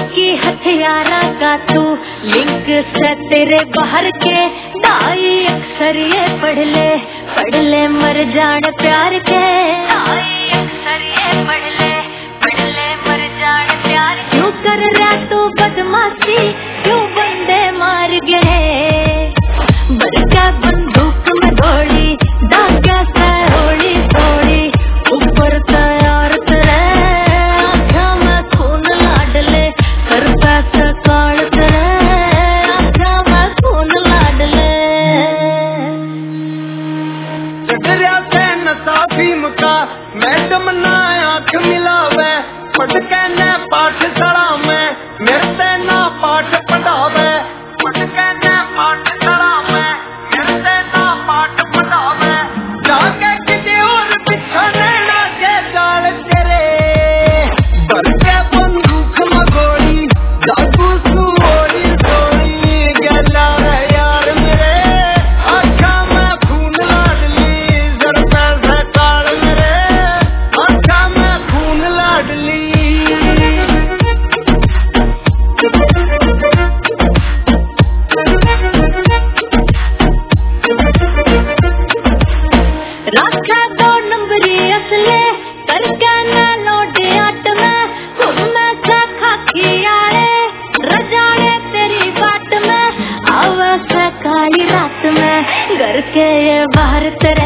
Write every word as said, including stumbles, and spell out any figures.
की हथियारा का तू लिंक से तेरे बाहर के दाई अक्सर ये पढ़ ले पढ़ ले मर जान प्यार के दाई अक्सर ये पढ़ ले पढ़ ले मर जान प्यार क्यों कर रहा तू बदमाशी क्यों बंदे मार गए बरका बंदूक में गोली दागा से होली थोड़ी ऊपर तैयार तेरे आँखों में खून लाडले कर पैसा काल तेरे आँखों में खून लाडले चढ़िया से नशा भीम का मैडम ना आँख मिलावे पढ़ के न पाठशाला में मेरे से ना पाठ पढ़ावे पढ़ के न पाठशाला में मेरे से ना पाठ पढ़ावे जाके किसी और बिछाने ना के जाल तेरे भर के बंदूक में गोली जादू सू होली थोड़ी गला है यार मेरे आँखों में खून लाडली जर पैसा काल मेरे आँखों में खून लाडली रखा दो नंबरी असले करके न लोटे आट में घूमे से खाकी आए रजाड़े तेरी बाट में आवे से काली रात में घर के ये बाहर तेरे